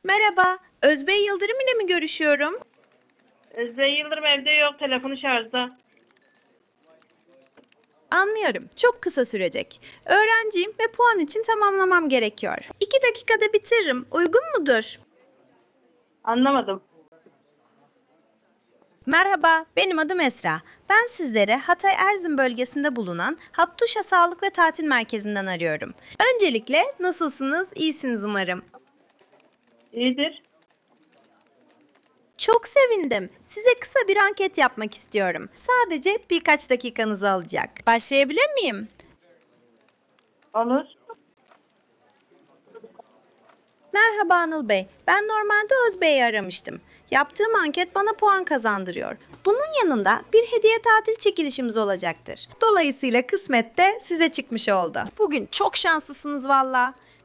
Merhaba, Özbey Yıldırım ile mi görüşüyorum? Özbey Yıldırım evde yok. Telefonu şarjda. Anlıyorum, çok kısa sürecek. Öğrenciyim ve puan için tamamlamam gerekiyor. 2 dakikada bitiririm, uygun mudur? Anlamadım. Merhaba, benim adım Esra. Ben sizlere Hatay Erzin bölgesinde bulunan Hattuşa Sağlık ve Tatil Merkezi'nden arıyorum. Öncelikle nasılsınız? İyisiniz umarım. İyidir. Çok sevindim. Size kısa bir anket yapmak istiyorum. Sadece birkaç dakikanızı alacak. Başlayabilir miyim? Olur. Merhaba Anıl Bey. Ben normalde Özbey'i aramıştım. Yaptığım anket bana puan kazandırıyor. Bunun yanında bir hediye tatil çekilişimiz olacaktır. Dolayısıyla kısmet de size çıkmış oldu. Bugün çok şanslısınız valla.